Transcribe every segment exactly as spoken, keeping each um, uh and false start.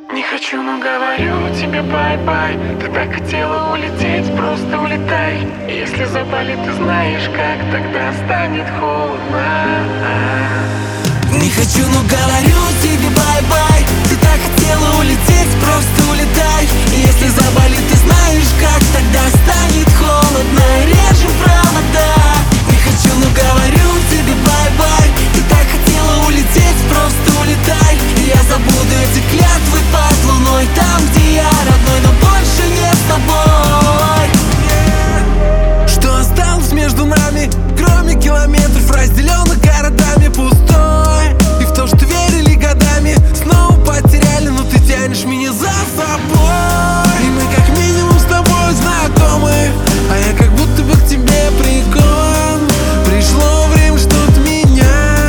Не хочу, но говорю тебе бай-бай. Ты так хотела улететь, просто улетай. Если заболит, ты знаешь, как тогда станет холодно. Не хочу, но говорю тебе бай-бай. Ты так хотела улететь, просто улетай. Если заболит, ты знаешь, как тогда станет холодно. Режем провода. Не хочу, но говорю тебе бай-бай. Ты так хотела улететь, просто улетай. Я забуду эти клятвы под луной. Там, где я родной, но больше не с тобой. Что осталось между нами, кроме километров, разделенных городами, пустой? И в то, что верили годами, снова потеряли, но ты тянешь меня за собой. И мы как минимум с тобой знакомы, а я как будто бы к тебе прикован. Пришло время что-то менять.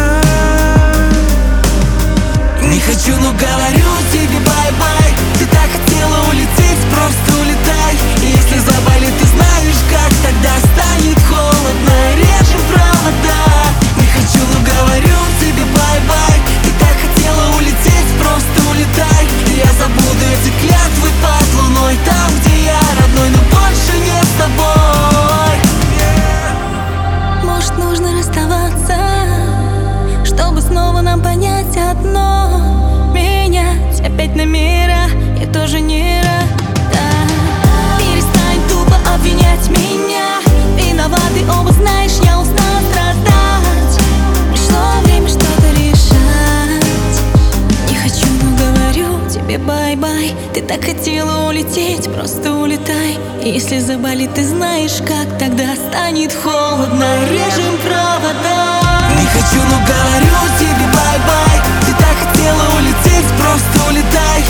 Не хочу, но говорю тебе бай-бай. Ты так хотела улететь, просто улетай. И если заболит, ты знаешь, как тогда станет холодно. Режем провода. Не хочу, но говорю тебе бай-бай. Ты так хотела улететь, просто улетай. Я забуду эти клятвы под луной. Там, где я родной, но больше не с тобой. Может, нужно расставаться, чтобы снова нам понять одно: менять опять номера я тоже не рада. Перестань тупо обвинять меня. Виноваты оба, знаешь, я устала страдать. Пришло время что-то решать. Не хочу, но говорю тебе бай-бай. Ты так хотела улететь, просто улетай. И если заболит, ты знаешь, как тогда станет холодно. Режем провода. Не хочу, но говорю тебе бай-бай. Ты так хотела улететь, просто улетай.